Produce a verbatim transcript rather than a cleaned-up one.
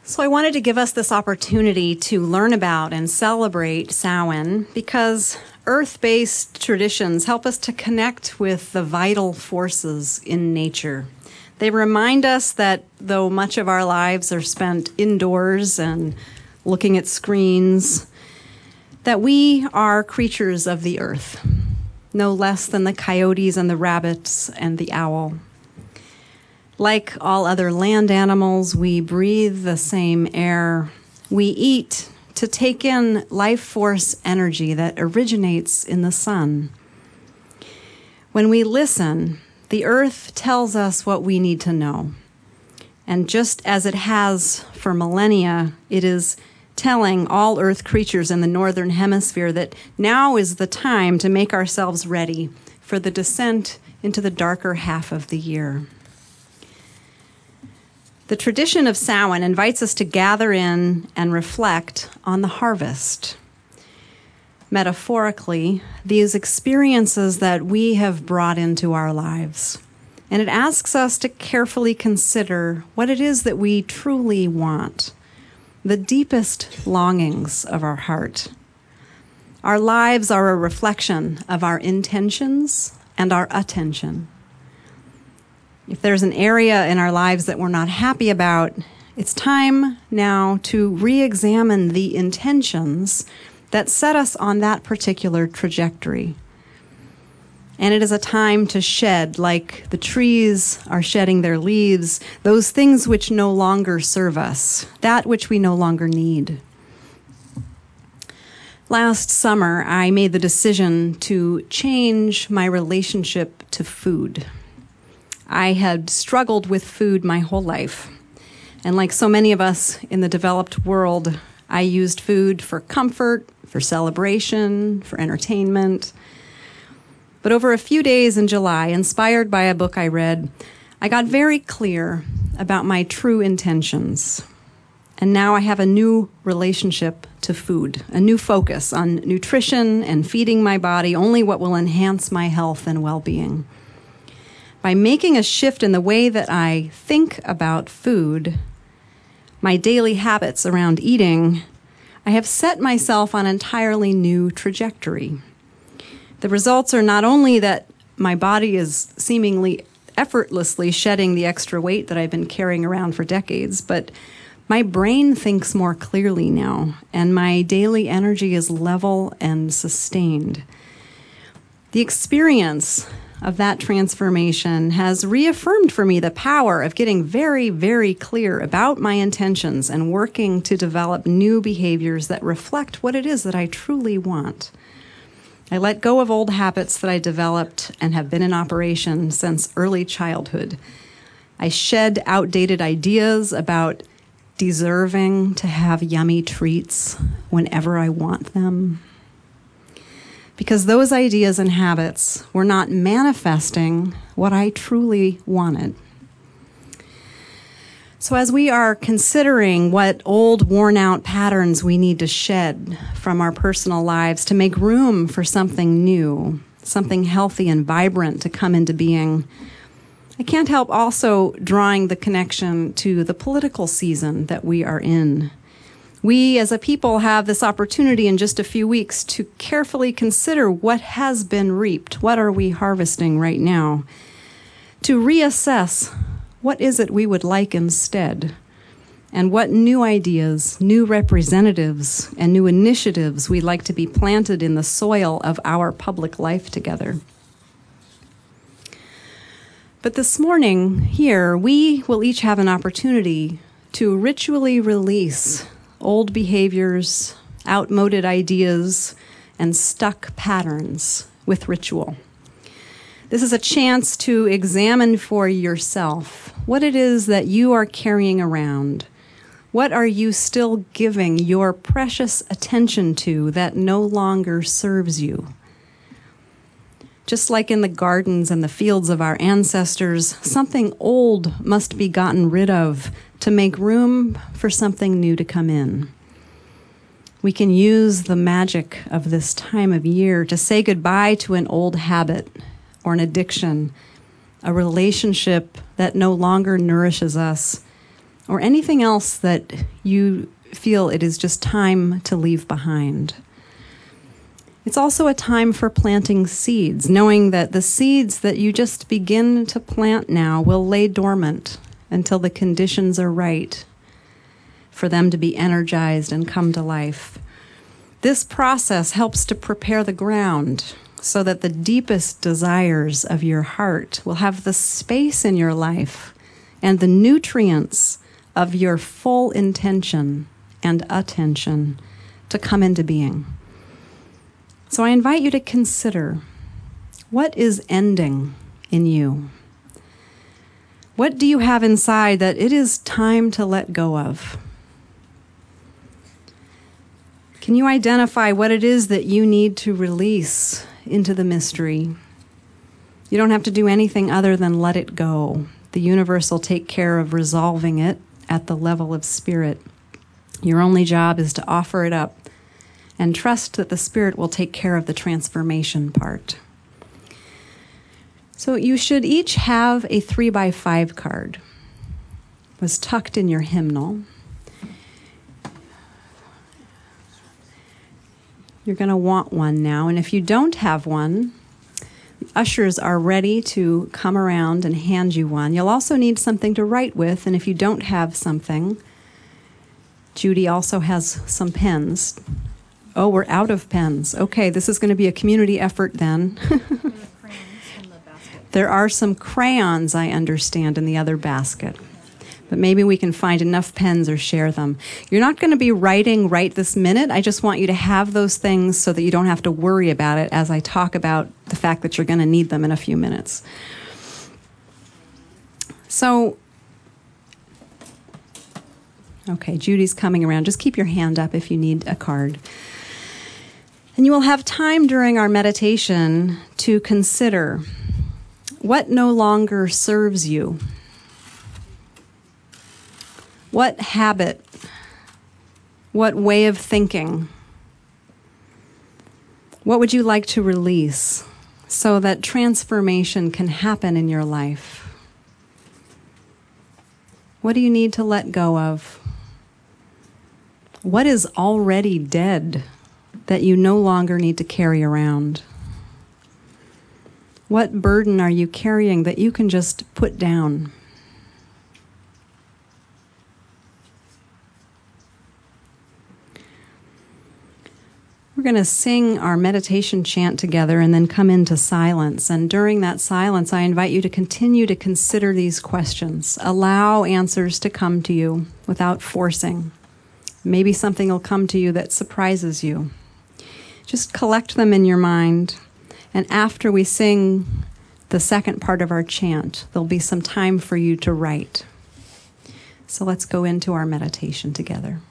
So I wanted to give us this opportunity to learn about and celebrate Samhain because earth-based traditions help us to connect with the vital forces in nature. They remind us that though much of our lives are spent indoors and looking at screens, that we are creatures of the earth, no less than the coyotes and the rabbits and the owl. Like all other land animals, we breathe the same air. We eat to take in life force energy that originates in the sun. When we listen, the earth tells us what we need to know. And just as it has for millennia, it is telling all earth creatures in the northern hemisphere that now is the time to make ourselves ready for the descent into the darker half of the year. The tradition of Samhain invites us to gather in and reflect on the harvest. Metaphorically, these experiences that we have brought into our lives. And it asks us to carefully consider what it is that we truly want, the deepest longings of our heart. Our lives are a reflection of our intentions and our attention. If there's an area in our lives that we're not happy about, it's time now to re-examine the intentions that set us on that particular trajectory. And it is a time to shed, like the trees are shedding their leaves, those things which no longer serve us, that which we no longer need. Last summer, I made the decision to change my relationship to food. I had struggled with food my whole life. And like so many of us in the developed world, I used food for comfort, for celebration, for entertainment. But over a few days in July, inspired by a book I read, I got very clear about my true intentions. And now I have a new relationship to food, a new focus on nutrition and feeding my body only what will enhance my health and well-being. By making a shift in the way that I think about food, my daily habits around eating, I have set myself on an entirely new trajectory. The results are not only that my body is seemingly effortlessly shedding the extra weight that I've been carrying around for decades, but my brain thinks more clearly now, and my daily energy is level and sustained. The experience of that transformation has reaffirmed for me the power of getting very, very clear about my intentions and working to develop new behaviors that reflect what it is that I truly want. I let go of old habits that I developed and have been in operation since early childhood. I shed outdated ideas about deserving to have yummy treats whenever I want them. Because those ideas and habits were not manifesting what I truly wanted. So as we are considering what old, worn-out patterns we need to shed from our personal lives to make room for something new, something healthy and vibrant to come into being, I can't help also drawing the connection to the political season that we are in. We as a people have this opportunity in just a few weeks to carefully consider what has been reaped, what are we harvesting right now, to reassess what is it we would like instead, and what new ideas, new representatives, and new initiatives we'd like to be planted in the soil of our public life together. But this morning here, we will each have an opportunity to ritually release old behaviors, outmoded ideas, and stuck patterns with ritual. This is a chance to examine for yourself what it is that you are carrying around. What are you still giving your precious attention to that no longer serves you? Just like in the gardens and the fields of our ancestors, something old must be gotten rid of to make room for something new to come in. We can use the magic of this time of year to say goodbye to an old habit or an addiction, a relationship that no longer nourishes us, or anything else that you feel it is just time to leave behind. It's also a time for planting seeds, knowing that the seeds that you just begin to plant now will lay dormant until the conditions are right for them to be energized and come to life. This process helps to prepare the ground so that the deepest desires of your heart will have the space in your life and the nutrients of your full intention and attention to come into being. So I invite you to consider, what is ending in you? What do you have inside that it is time to let go of? Can you identify what it is that you need to release into the mystery? You don't have to do anything other than let it go. The universe will take care of resolving it at the level of spirit. Your only job is to offer it up and trust that the Spirit will take care of the transformation part. So you should each have a three by five card. It was tucked in your hymnal. You're going to want one now, and if you don't have one, the ushers are ready to come around and hand you one. You'll also need something to write with, and if you don't have something, Judy also has some pens. Oh, we're out of pens. Okay, this is going to be a community effort then. There are some crayons, I understand, in the other basket. But maybe we can find enough pens or share them. You're not going to be writing right this minute. I just want you to have those things so that you don't have to worry about it as I talk about the fact that you're going to need them in a few minutes. So, okay, Judy's coming around. Just keep your hand up if you need a card. And you will have time during our meditation to consider what no longer serves you. What habit, what way of thinking, what would you like to release so that transformation can happen in your life? What do you need to let go of? What is already dead that you no longer need to carry around? What burden are you carrying that you can just put down? We're going to sing our meditation chant together and then come into silence. And during that silence, I invite you to continue to consider these questions. Allow answers to come to you without forcing. Maybe something will come to you that surprises you. Just collect them in your mind. And after we sing the second part of our chant, there'll be some time for you to write. So let's go into our meditation together.